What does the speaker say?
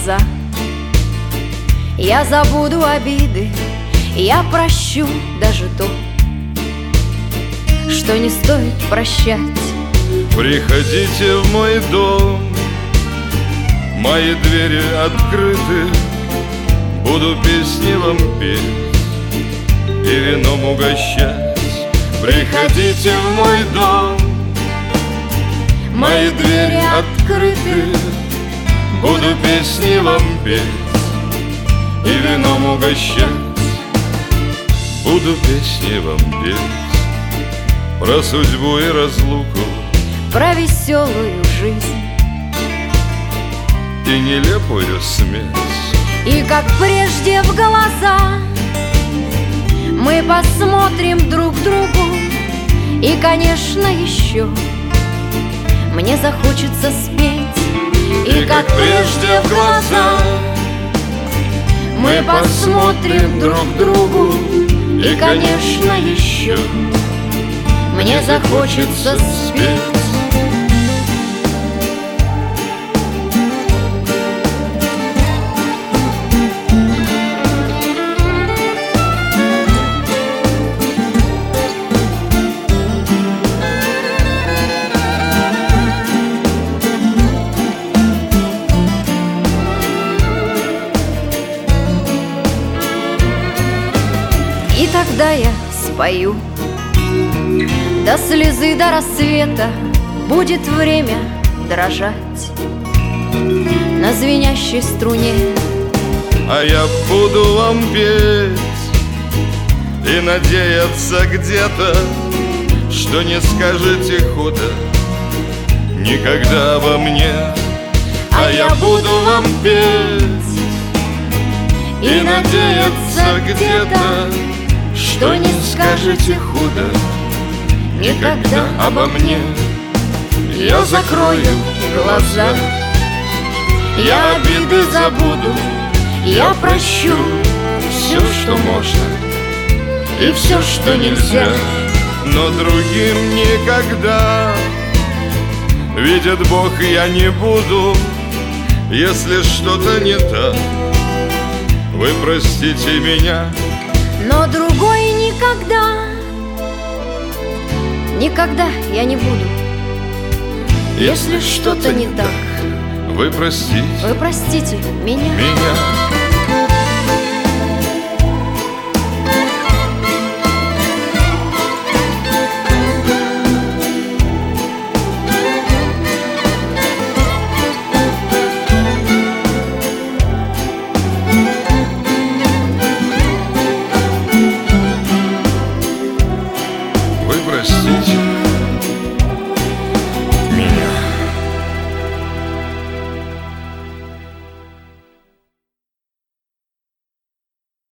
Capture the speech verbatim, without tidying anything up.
глаза. Я забуду обиды, я прощу даже то, что не стоит прощать. Приходите в мой дом, мои двери открыты, буду песни вам петь и вином угощать. Приходите в мой дом, мои двери открыты, буду песни вам петь и вином угощать. Буду песни вам петь про судьбу и разлуку, про веселую жизнь и нелепую смерть. И как прежде в глаза мы посмотрим друг другу, и, конечно, еще мне захочется спеть. И, и как прежде в глаза мы посмотрим друг другу, и, конечно, еще мне захочется спеть. И тогда я спою до слезы, до рассвета. Будет время дрожать на звенящей струне. А я буду вам петь и надеяться где-то, что не скажете худо никогда обо мне. А я буду вам петь и надеяться где-то, что не скажете худо никогда обо мне. Я закрою глаза, я обиды забуду, я прощу все, что можно, и все, что нельзя. Но другим никогда, видит Бог, я не буду. Если что-то не так, вы простите меня. Но другой никогда, никогда я не буду. Если что-то не так, вы простите, вы простите меня. меня. Вы простите.